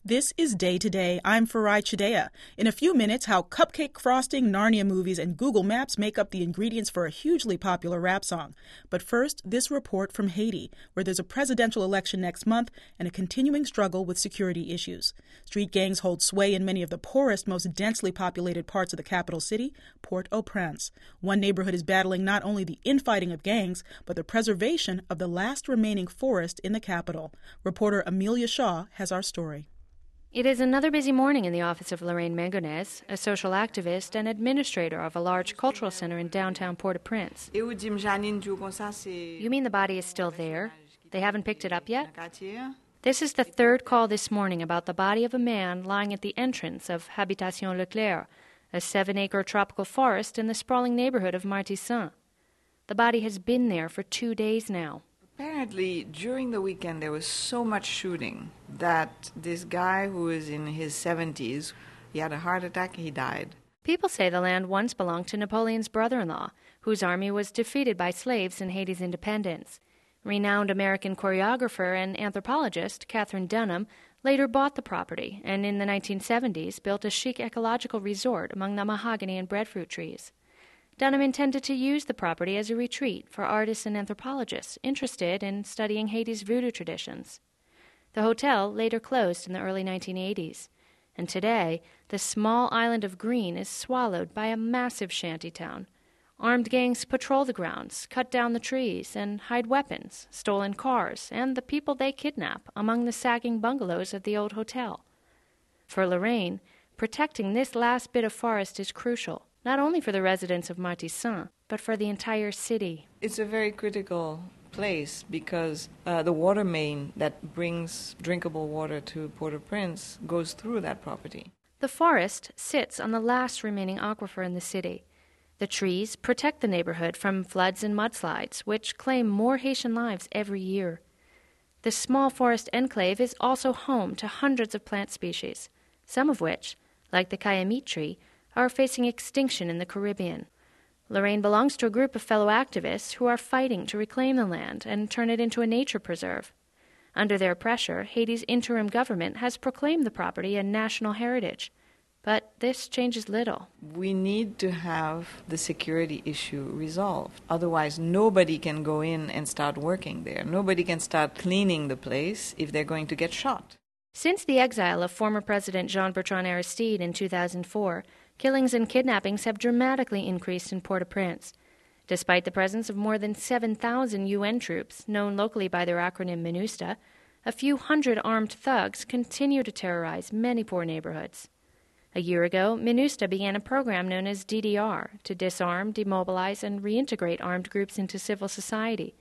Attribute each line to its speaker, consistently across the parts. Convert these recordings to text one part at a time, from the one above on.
Speaker 1: This is Day to Day. I'm Farai Chidea. In a few minutes, how cupcake frosting, Narnia movies, and Google Maps make up the ingredients for a hugely popular rap song. But first, this report from Haiti, where there's a presidential election next month and a continuing struggle with security issues. Street gangs hold sway in many of the poorest, most densely populated parts of the capital city, Port-au-Prince. One neighborhood is battling not only the infighting of gangs, but the preservation of the last remaining forest in the capital. Reporter Amelia Shaw has our story.
Speaker 2: It is another busy morning in the office of Lorraine Mangonez, a social activist and administrator of a large cultural center in downtown Port-au-Prince. You mean the body is still there? They haven't picked it up yet? This is the third call this morning about the body of a man lying at the entrance of Habitation Leclerc, a 7-acre tropical forest in the sprawling neighborhood of Martissant. The body has been there for 2 days now.
Speaker 3: Apparently, during the weekend, there was so much shooting that this guy who is in his 70s, he had a heart attack, he died.
Speaker 2: People say the land once belonged to Napoleon's brother-in-law, whose army was defeated by slaves in Haiti's independence. Renowned American choreographer and anthropologist Katherine Dunham later bought the property and in the 1970s built a chic ecological resort among the mahogany and breadfruit trees. Dunham intended to use the property as a retreat for artists and anthropologists interested in studying Haiti's voodoo traditions. The hotel later closed in the early 1980s, and today the small island of green is swallowed by a massive shantytown. Armed gangs patrol the grounds, cut down the trees, and hide weapons, stolen cars, and the people they kidnap among the sagging bungalows of the old hotel. For Lorraine, protecting this last bit of forest is crucial, not only for the residents of Martissant, but for the entire city.
Speaker 3: It's a very critical place because the water main that brings drinkable water to Port-au-Prince goes through that property.
Speaker 2: The forest sits on the last remaining aquifer in the city. The trees protect the neighborhood from floods and mudslides, which claim more Haitian lives every year. The small forest enclave is also home to hundreds of plant species, some of which, like the Kayamit tree, are facing extinction in the Caribbean. Lorraine belongs to a group of fellow activists who are fighting to reclaim the land and turn it into a nature preserve. Under their pressure, Haiti's interim government has proclaimed the property a national heritage. But this changes little.
Speaker 3: We need to have the security issue resolved. Otherwise, nobody can go in and start working there. Nobody can start cleaning the place if they're going to get shot.
Speaker 2: Since the exile of former President Jean-Bertrand Aristide in 2004, killings and kidnappings have dramatically increased in Port-au-Prince. Despite the presence of more than 7,000 UN troops, known locally by their acronym MINUSTA, a few hundred armed thugs continue to terrorize many poor neighborhoods. A year ago, MINUSTA began a program known as DDR to disarm, demobilize, and reintegrate armed groups into civil society.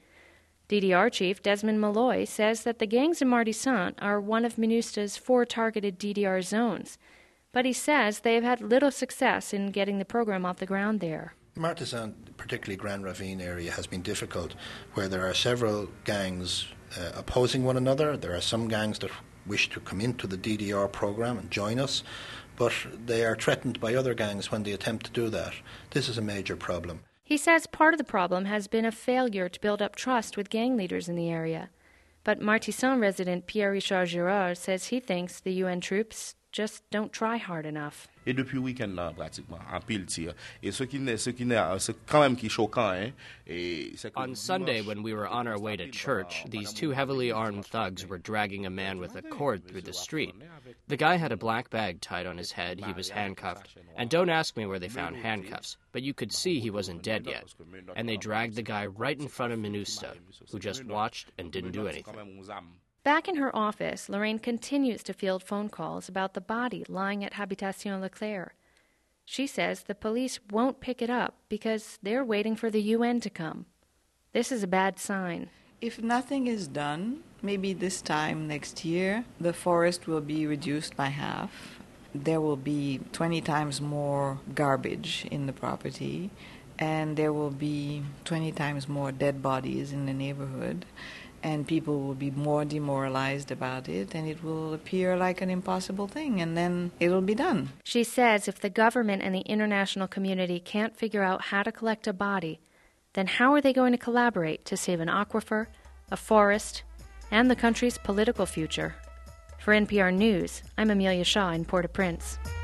Speaker 2: DDR chief Desmond Malloy says that the gangs in Martissant are one of MINUSTA's 4 targeted DDR zones, but he says they have had little success in getting the program off the ground there.
Speaker 4: Martissant, particularly Grand Ravine area, has been difficult, where there are several gangs opposing one another. There are some gangs that wish to come into the DDR program and join us, but they are threatened by other gangs when they attempt to do that. This is a major problem.
Speaker 2: He says part of the problem has been a failure to build up trust with gang leaders in the area. But Martissant resident Pierre-Richard Girard says he thinks the UN troops just don't try hard enough.
Speaker 5: Et depuis week-end là pratiquement en pile tir. Et ce qui c'est quand même qui choquant hein.
Speaker 6: On Sunday, when we were on our way to church, these 2 heavily armed thugs were dragging a man with a cord through the street. The guy had a black bag tied on his head, he was handcuffed. And don't ask me where they found handcuffs, but you could see he wasn't dead yet. And they dragged the guy right in front of MINUSTA, who just watched and didn't do anything.
Speaker 2: Back in her office, Lorraine continues to field phone calls about the body lying at Habitation Leclerc. She says the police won't pick it up because they're waiting for the UN to come. This is a bad sign.
Speaker 3: If nothing is done, maybe this time next year, the forest will be reduced by half. There will be 20 times more garbage in the property, and there will be 20 times more dead bodies in the neighborhood. And people will be more demoralized about it, and it will appear like an impossible thing, and then it'll be done.
Speaker 2: She says if the government and the international community can't figure out how to collect a body, then how are they going to collaborate to save an aquifer, a forest, and the country's political future? For NPR News, I'm Amelia Shaw in Port-au-Prince.